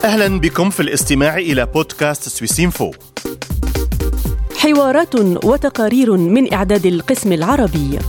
أهلا بكم في الاستماع إلى بودكاست سويسينفو. حوارات وتقارير من إعداد القسم العربي.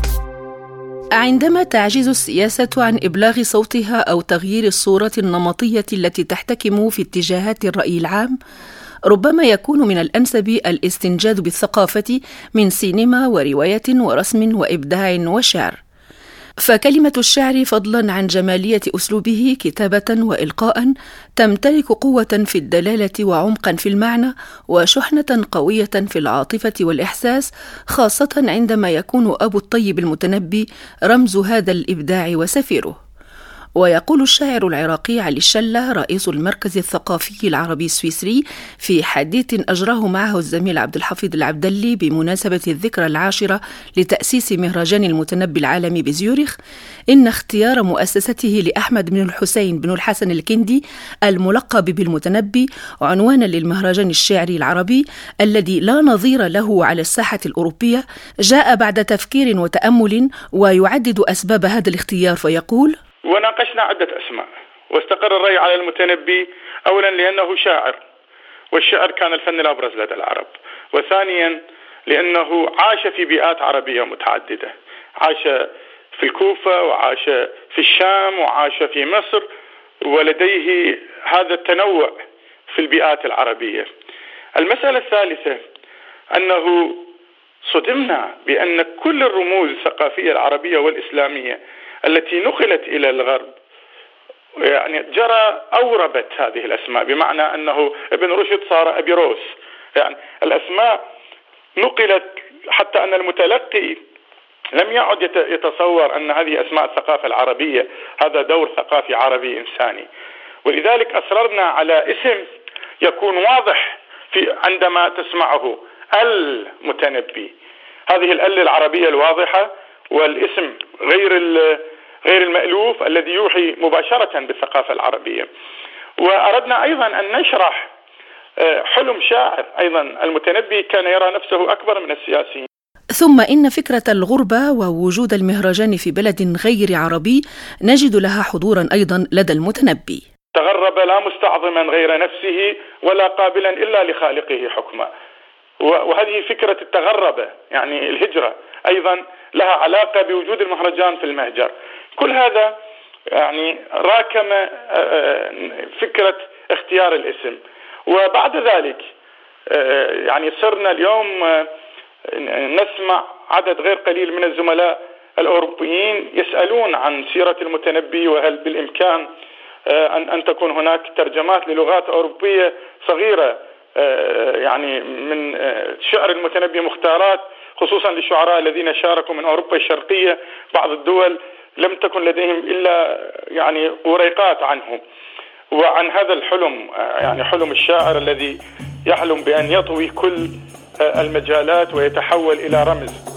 عندما تعجز السياسة عن إبلاغ صوتها أو تغيير الصورة النمطية التي تحتكم في اتجاهات الرأي العام، ربما يكون من الأنسب الاستنجاد بالثقافة من سينما ورواية ورسم وإبداع وشعر. فكلمة الشعر فضلا عن جمالية أسلوبه كتابة وإلقاء تمتلك قوة في الدلالة وعمقا في المعنى وشحنة قوية في العاطفة والإحساس، خاصة عندما يكون أبو الطيب المتنبي رمز هذا الإبداع وسفيره. ويقول الشاعر العراقي علي الشلة رئيس المركز الثقافي العربي السويسري في حديث أجراه معه الزميل عبد الحفيظ العبدلي بمناسبة الذكرى 10 لتأسيس مهرجان المتنبي العالمي بزيورخ، إن اختيار مؤسسته لأحمد بن الحسين بن الحسن الكندي الملقب بالمتنبي عنوانا للمهرجان الشعري العربي الذي لا نظير له على الساحة الأوروبية جاء بعد تفكير وتأمل، ويعدد أسباب هذا الاختيار فيقول: وناقشنا عدة أسماء، واستقر الرأي على المتنبي أولا لأنه شاعر، والشعر كان الفن الأبرز لدى العرب، وثانيا لأنه عاش في بيئات عربية متعددة، عاش في الكوفة وعاش في الشام وعاش في مصر، ولديه هذا التنوع في البيئات العربية. المسألة الثالثة أنه صدمنا بأن كل الرموز الثقافية العربية والإسلامية التي نقلت إلى الغرب يعني جرى أوربت هذه الأسماء، بمعنى أنه ابن رشد صار أبيروس، يعني الأسماء نقلت حتى أن المتلقي لم يعد يتصور أن هذه أسماء الثقافة العربية، هذا دور ثقافي عربي إنساني. ولذلك أصررنا على اسم يكون واضح عندما تسمعه، المتنبي، هذه العربية الواضحة، والاسم غير المألوف الذي يوحي مباشرة بالثقافة العربية. وأردنا أيضا أن نشرح حلم شاعر أيضا، المتنبي كان يرى نفسه أكبر من السياسيين. ثم إن فكرة الغربة ووجود المهرجان في بلد غير عربي نجد لها حضورا أيضا لدى المتنبي. تغرب لا مستعظما غير نفسه ولا قابلا إلا لخالقه حكما. وهذه فكرة التغربة، يعني الهجرة، أيضا لها علاقة بوجود المهرجان في المهجر. كل هذا يعني راكم فكرة اختيار الاسم. وبعد ذلك يعني صرنا اليوم نسمع عدد غير قليل من الزملاء الأوروبيين يسألون عن سيرة المتنبي، وهل بالإمكان أن تكون هناك ترجمات للغات أوروبية صغيرة يعني من شعر المتنبي، مختارات خصوصا للشعراء الذين شاركوا من أوروبا الشرقية. بعض الدول لم تكن لديهم إلا يعني وريقات عنه وعن هذا الحلم، يعني حلم الشاعر الذي يحلم بأن يطوي كل المجالات ويتحول إلى رمز.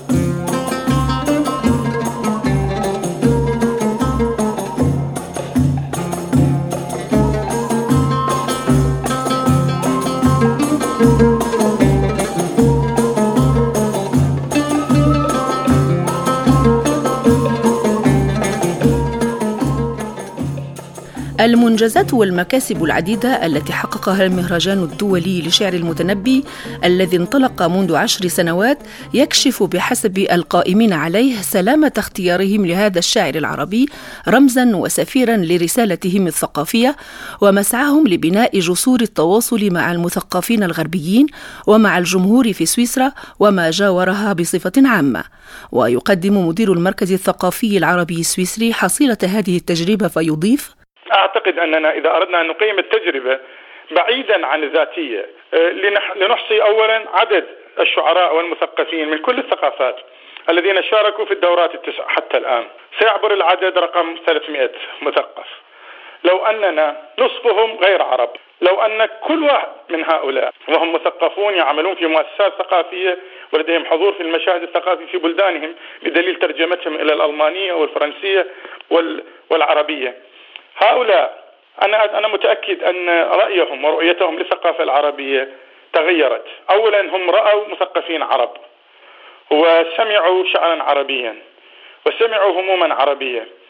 المنجزات والمكاسب العديدة التي حققها المهرجان الدولي لشعر المتنبي الذي انطلق منذ 10 سنوات يكشف بحسب القائمين عليه سلامة اختيارهم لهذا الشاعر العربي رمزا وسفيرا لرسالتهم الثقافية، ومسعاهم لبناء جسور التواصل مع المثقفين الغربيين ومع الجمهور في سويسرا وما جاورها بصفة عامة. ويقدم مدير المركز الثقافي العربي السويسري حصيلة هذه التجربة فيضيف: أعتقد أننا إذا أردنا أن نقيم التجربة بعيدا عن الذاتية لنحصي أولا عدد الشعراء والمثقفين من كل الثقافات الذين شاركوا في الدورات التسع حتى الآن، سيعبر العدد رقم 300 مثقف. لو أننا نصفهم غير عرب، لو أن كل واحد من هؤلاء وهم مثقفون يعملون في مؤسسات ثقافية ولديهم حضور في المشاهد الثقافي في بلدانهم بدليل ترجمتهم إلى الألمانية والفرنسية والعربية، هؤلاء أنا متأكد أن رأيهم ورؤيتهم للثقافة العربية تغيرت. أولا هم رأوا مثقفين عرب وسمعوا شعرا عربيا وسمعوا هموما عربية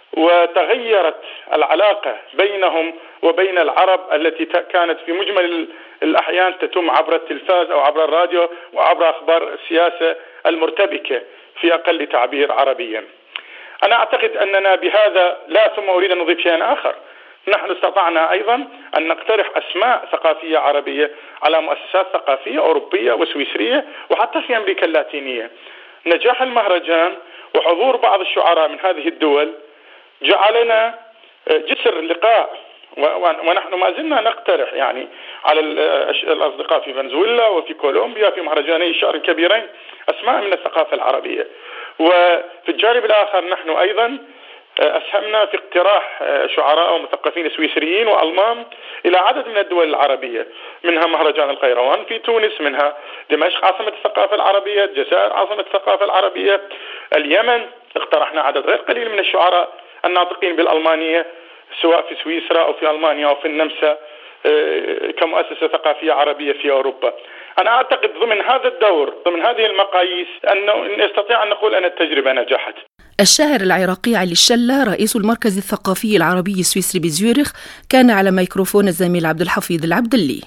وتغيرت العلاقة بينهم وبين العرب التي كانت في مجمل الأحيان تتم عبر التلفاز أو عبر الراديو وعبر أخبار السياسة المرتبكة في أقل تعبير عربيا. أنا أعتقد أننا بهذا ثم أريد أن أضيف شيئا آخر. نحن استطعنا أيضا أن نقترح أسماء ثقافية عربية على مؤسسات ثقافية أوروبية وسويسرية وحتى في أمريكا اللاتينية. نجاح المهرجان وحضور بعض الشعراء من هذه الدول جعلنا جسر اللقاء، ونحن ما زلنا نقترح يعني على الأصدقاء في فنزويلا وفي كولومبيا في مهرجاني الشعر الكبيرين أسماء من الثقافة العربية. وفي الجانب الآخر نحن أيضا أسهمنا في اقتراح شعراء ومثقفين سويسريين وألمان إلى عدد من الدول العربية، منها مهرجان القيروان في تونس، منها دمشق عاصمة الثقافة العربية، الجزائر عاصمة الثقافة العربية، اليمن اقترحنا عدد غير قليل من الشعراء الناطقين بالألمانية سواء في سويسرا أو في ألمانيا أو في النمسا كمؤسسة ثقافية عربية في أوروبا. أنا أعتقد ضمن هذا الدور ضمن هذه المقاييس أنه نستطيع أن نقول أن التجربة نجحت. الشاعر العراقي علي الشلة رئيس المركز الثقافي العربي السويسري بزيورخ كان على ميكروفون الزميل عبد الحفيظ العبدلي.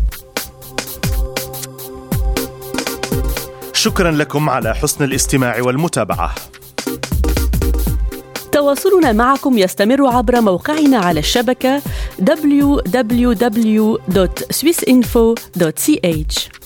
شكرا لكم على حسن الاستماع والمتابعة. تواصلنا معكم يستمر عبر موقعنا على الشبكة www.swissinfo.ch.